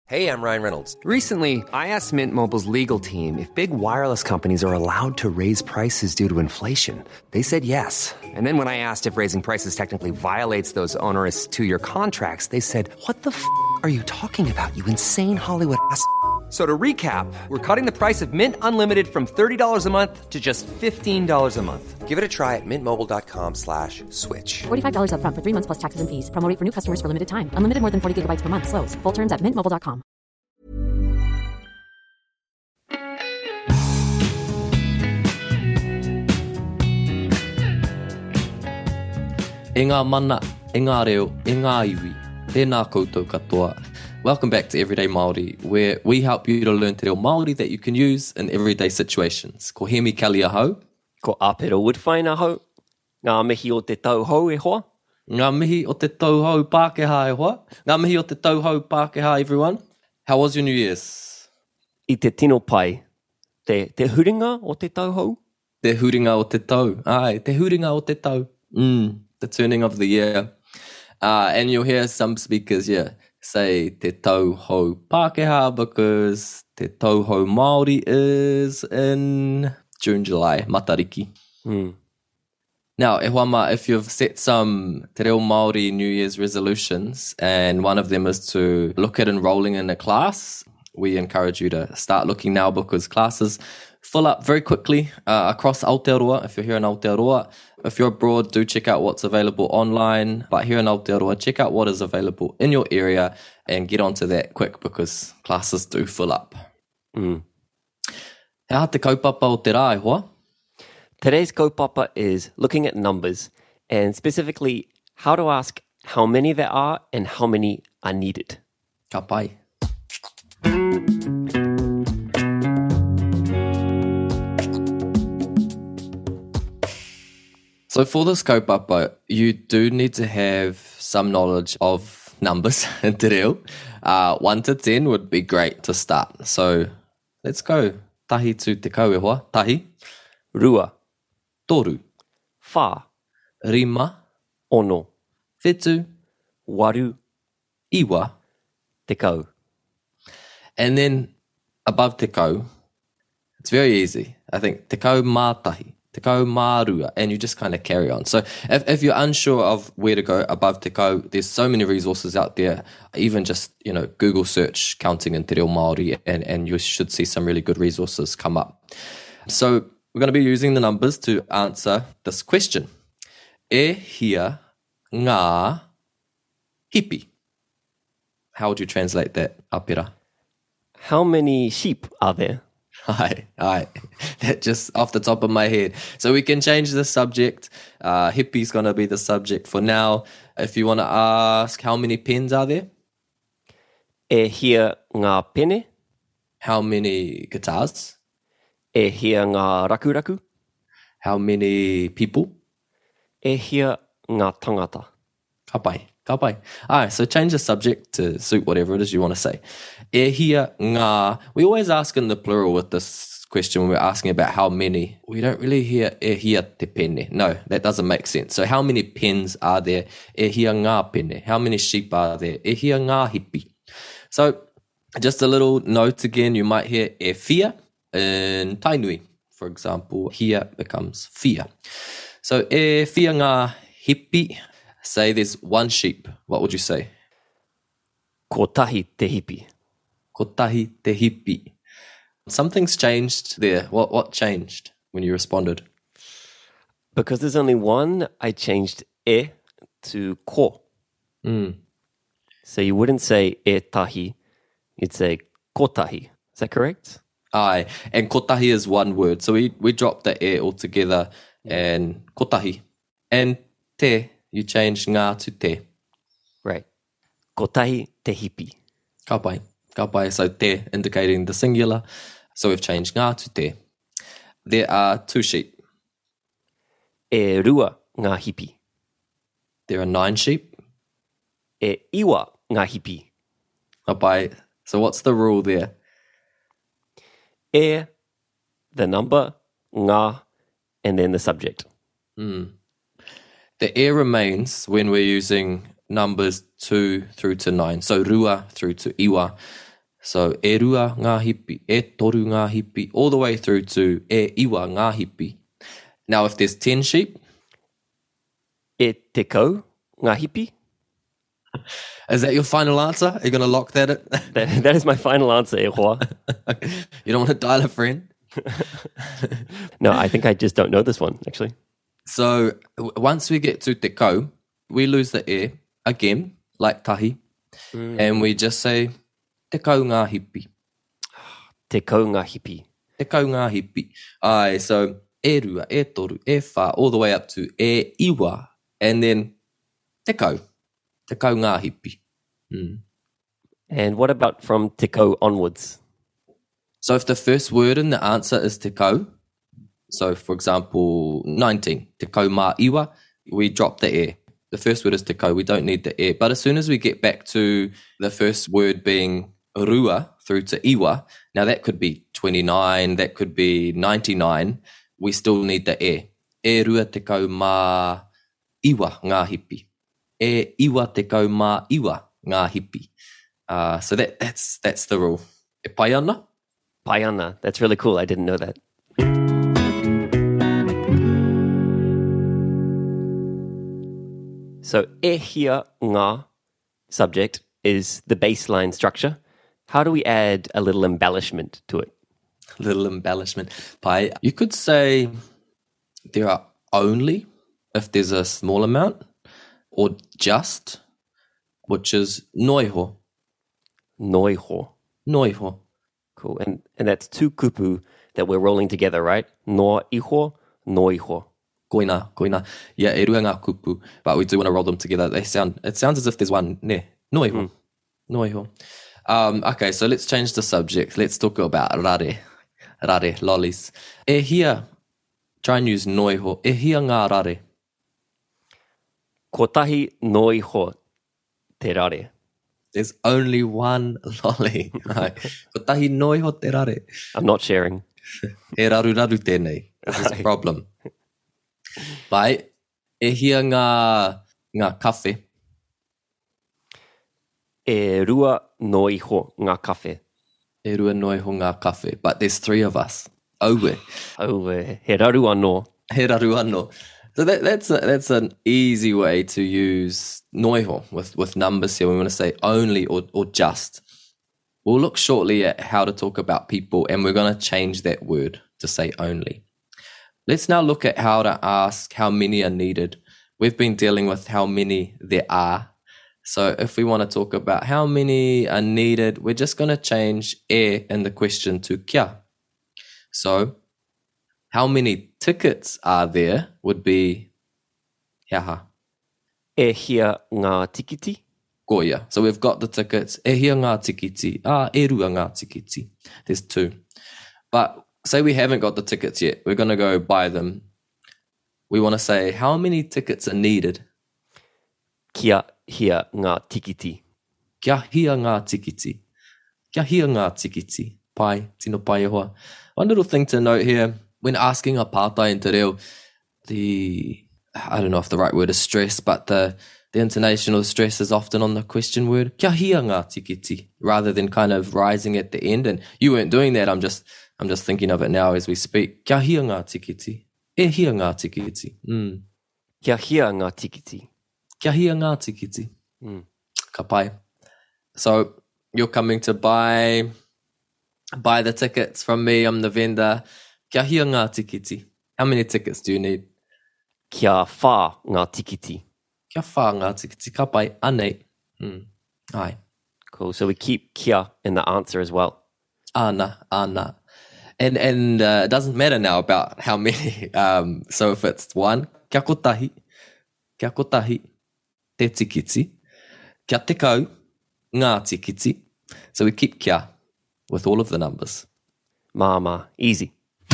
Hey, I'm Ryan Reynolds. Recently, I asked Mint Mobile's legal team if big wireless companies are allowed to raise prices due to inflation. They said yes. And then when I asked if raising prices technically violates those onerous two-year contracts, they said, "What the f*** are you talking about, you insane Hollywood ass?" So to recap, we're cutting the price of Mint Unlimited from $30 a month to just $15 a month. Give it a try at mintmobile.com/switch. $45 up front for 3 months plus taxes and fees. Promo rate for new customers for limited time. Unlimited more than 40 gigabytes per month. Slows full terms at mintmobile.com. E ngā mana, e ngā reo, e ngā iwi, tēnā koutou katoa. Welcome back to Everyday Māori, where we help you to learn te reo Māori that you can use in everyday situations. Ko Hemi Kelly ahau. Ko Apero Woodfine ahau. Ngā mihi o te tauhou e hoa. Ngā mihi o te tauhou Pākehā e hoa. Ngā mihi o te tauhou Pākehā, everyone. How was your New Year's? I te tino pai. Te huringa o te tauhou? Te huringa o te tau. Ai, te huringa o te tau. The turning of the year. And you'll hear some speakers, say te tauhou Pākehā because te tauhou Māori is in June, July, Matariki. Now, e wama, if you've set some te reo Māori New Year's resolutions and one of them is to look at enrolling in a class, we encourage you to start looking now because classes fill up very quickly across Aotearoa. If you're here in Aotearoa, if you're abroad, do check out what's available online. But here in Aotearoa, check out what is available in your area and get onto that quick because classes do fill up. Hea te kaupapa o te rā e hoa? Today's kaupapa is looking at numbers and specifically how to ask how many there are and how many are needed. Ka pai. So for this kaupapa, you do need to have some knowledge of numbers in te reo. 1 to 10 would be great to start. So let's go. Tahi tu te kau e hoa. Tahi. Rua. Toru. Whā. Rima. Ono. Whetu. Waru. Iwa. Te kau. And then above te kau, it's very easy. I think te kau mātahi. Te kau mārua, and you just kind of carry on. So if you're unsure of where to go above te kau, there's so many resources out there. Even just, Google search counting in te reo Māori, and you should see some really good resources come up. So we're going to be using the numbers to answer this question. E hia ngā hipi. How would you translate that, Apera? How many sheep are there? Aye. That just off the top of my head. So we can change the subject. Hippie's going to be the subject for now. If you want to ask, how many pens are there? E hia ngā pene? How many guitars? E hia ngā rakuraku? How many people? E hia ngā tangata? Ka pai. Alright, so change the subject to suit whatever it is you want to say. E hia ngā. We always ask in the plural with this question when we're asking about how many. We don't really hear e hia te pene. No, that doesn't make sense. So how many pens are there? E hia ngā pene. How many sheep are there? E hia ngā hipi. So just a little note again, you might hear e whia in Tainui. For example, hia becomes whia. So e whia ngā hipi. Say there's one sheep. What would you say? Ko tahi te hipi. Ko tahi te hipi. Something's changed there. What changed when you responded? Because there's only one, I changed e to ko. So you wouldn't say e tahi, you'd say ko tahi. Is that correct? Aye, and ko tahi is one word. So we dropped the e altogether and ko tahi. And te, you change ngā to te. Right. Ko tahi te hipi. Ka pai. So te indicating the singular. So we've changed ngā to te. There are 2 sheep. E rua ngā hipi. There are 9 sheep. E iwa ngā hipi. Ka pai. So what's the rule there? E, the number, ngā, and then the subject. The e remains when we're using numbers 2 through to 9. So rua through to iwa. So e rua ngā hipi, e toru ngā hipi, all the way through to e iwa ngā hipi. Now, if there's 10 sheep, E te kau ngā hipi. is that your final answer? Are you going to lock that in? That is my final answer, e hoa. You don't want to dial a friend? No, I think I just don't know this one, actually. So once we get to te kau, we lose the e again, like tahi, and we just say te kau ngā hipi. Te kau ngā hipi. Te kau ngā hipi. Ai, so e rua, e toru, e wha, all the way up to e iwa, and then te kau ngā hipi. And what about from te kau onwards? So if the first word in the answer is te kau, so for example, 19, te kau mā iwa, we drop the e. The first word is te kau, we don't need the e. But as soon as we get back to the first word being rua through to iwa, now that could be 29, that could be 99, we still need the e. E rua te kau mā iwa ngā hipi. E iwa te kau mā iwa ngā hipi. So that's the rule. E pai ana? Pai ana. That's really cool. I didn't know that. So e hia ngā subject is the baseline structure. How do we add a little embellishment to it? Little embellishment. Pai, you could say there are only, if there's a small amount, or just, which is noiho. Noiho. Noiho. Cool. And that's two kupu that we're rolling together, right? No iho, noiho. Koina. Yeah, e rua ngā kupu, but we do want to roll them together. It sounds as if there's one ne. Noiho. Noiho. Okay, so let's change the subject. Let's talk about rare. Rare, lollies. E hia, try and use noiho. E hia ngā rare. Kotahi noiho te rare. There's only one lolly. Kotahi noiho te rare. I'm not sharing. E raru tēnei. This is a problem. Pai, e hia ngā kawhe. E rua noiho ngā kawhe. E rua noiho ngā kawhe. But there's 3 of us. Aue. He raru anō. He raru anō. So that's an easy way to use noiho with numbers here. We want to say only or just. We'll look shortly at how to talk about people, and we're going to change that word to say only. Let's now look at how to ask how many are needed. We've been dealing with how many there are. So if we want to talk about how many are needed, we're just going to change e in the question to kia. So how many tickets are there would be hiaha. E hia ngā tikiti. Goia. So we've got the tickets. E hia ngā tikiti. E rua ngā tikiti. There's 2. But say we haven't got the tickets yet. We're going to go buy them. We want to say how many tickets are needed. Kia hia ngā tikiti. Kia hia ngā tikiti. Kia hia ngā tikiti. Pai, tino pai e hoa. One little thing to note here, when asking a pātai in te reo, I don't know if the right word is stress, but the intonation or the stress is often on the question word. Kia hia ngā tikiti, rather than kind of rising at the end. And you weren't doing that. I'm just thinking of it now as we speak. Kia hia ngā tikiti. E hia ngā tikiti. Kia hia ngā tikiti. Kia hia ngā tikiti. Ka pai. So you're coming to buy the tickets from me. I'm the vendor. Kia hia ngā tikiti. How many tickets do you need? Kia whā ngā tikiti. Kia whā ngā tikiti. Ka pai. Anei. Ai. Cool. So we keep kia in the answer as well. Ana. And it doesn't matter now about how many. So if it's 1, kia kotahi. Kia kotahi. Te tikiti. Kia te kau. Ngā tikiti. So we keep kia with all of the numbers. Mama. Easy.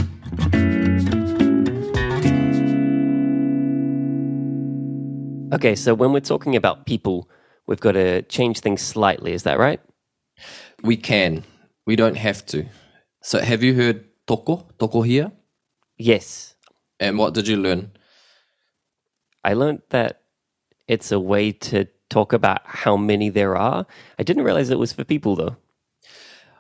Okay, so when we're talking about people, we've got to change things slightly. Is that right? We can. We don't have to. So have you heard toko? Toko here? Yes. And what did you learn? I learned that it's a way to talk about how many there are. I didn't realize it was for people, though.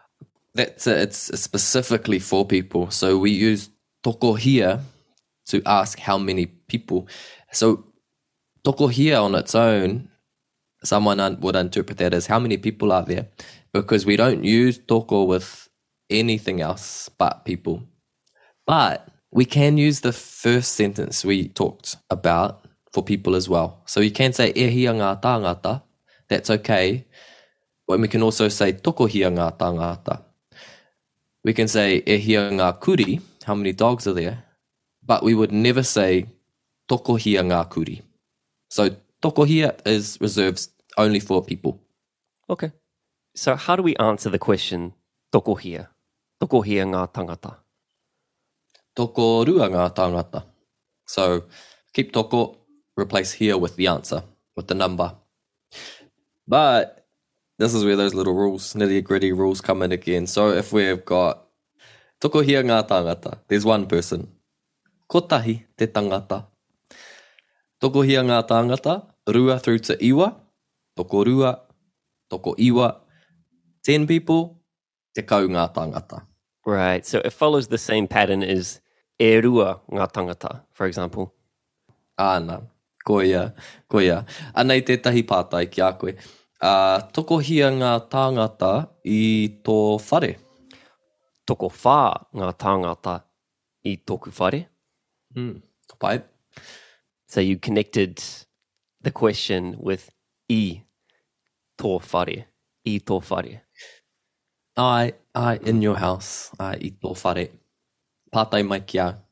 That's it. It's specifically for people. So we use tokohia to ask how many people. So tokohia on its own, someone would interpret that as how many people are there, because we don't use toko with anything else but people. But we can use the first sentence we talked about for people as well. So you can say e hia ngā tāngata. That's okay. But we can also say tokohia ngā tāngata. We can say e hia ngā kuri, how many dogs are there? But we would never say tokohia ngā kuri. So tokohia is reserved only for people. Okay. So how do we answer the question tokohia? Tokohia ngā tangata. Tokorua ngā tāngata. So keep toko, replace here with the answer, with the number. But this is where those little rules, nitty-gritty rules come in again. So if we've got tokohia ngā tāngata, there's one person. Kotahi te tangata. Tokohia ngā tāngata, rua through to iwa. Tokorua, toko iwa. 10 people, te kau ngā tāngata. Right. So it follows the same pattern as e rua ngā tangata, for example. Āna, koia. Anei tētahi pātai ki a koe. Tokohia ngā tāngata I tō whare. Toko whā ngā tāngata I tōku whare. Pai. So you connected the question with I tō whare. I tō whare. I in your house. I tō whare. Pātai mai ki au.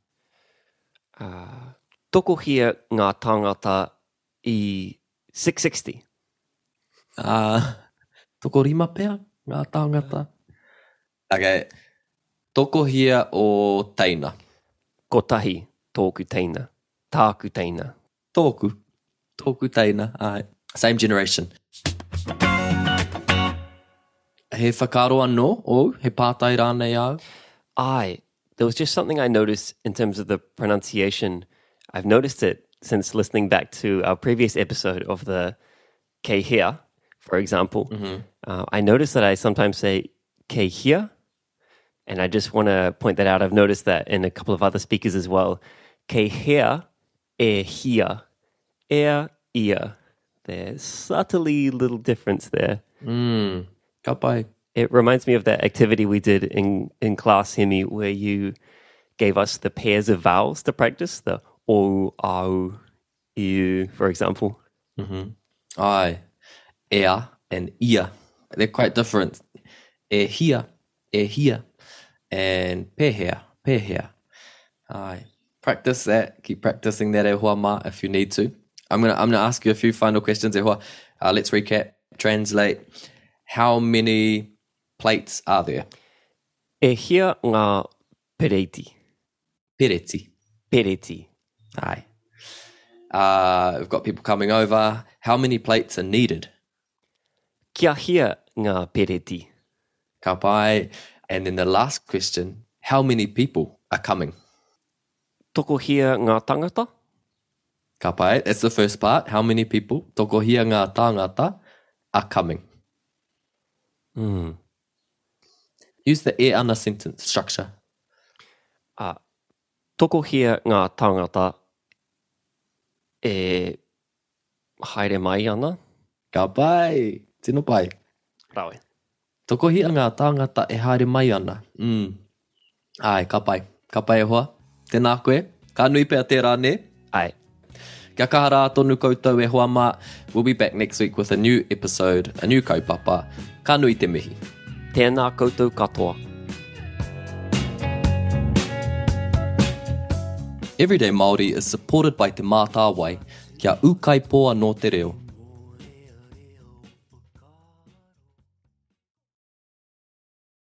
Tokohia ngā tāngata I 660. Tokorima pea ngā tāngata. Okay. Tokohia o teina. Kotahi tōku teina. Tāku teina. Tōku teina. Ai. Same generation. He whakaro anō o he pātai rānei au? There was just something I noticed in terms of the pronunciation. I've noticed it since listening back to our previous episode of the ke hea, for example. Mm-hmm. I noticed that I sometimes say ke hea, and I just want to point that out. I've noticed that in a couple of other speakers as well. Ke hea, e hea, ia. There's subtly little difference there. Ka pai. It reminds me of that activity we did in class, Hemi, where you gave us the pairs of vowels to practice, the o, au, iu, for example. Mm-hmm. Ai, ea and ia. They're quite different. E hia, and pehea. Ai. Practice that. Keep practicing that e hoa ma if you need to. I'm gonna ask you a few final questions e hoa. Let's recap, translate. How many plates are there? E hia ngā pereti. Pereti. Aye. We've got people coming over. How many plates are needed? Kia hia ngā pereti. Ka pai. And then the last question, how many people are coming? Tokohia ngā tangata. Ka pai. That's the first part. How many people? Tokohia ngā tāngata are coming. Use the e ana sentence structure. Tokohia ngā tangata e haere mai ana. Ka pai. Tino pai. Rawe. Tokohia ngā tāngata e haere mai ana. Ai, ka pai. Ka pai e hoa. Tēnā koe. Ka nui pēr tērā ne. Ai. Kia kahara tonu koutou e hoa mā. We'll be back next week with a new episode, a new kaupapa. Ka nui te mihi. Tēnā koutou katoa. Everyday Māori is supported by Te Mātāwai, kia ukai poa no te reo.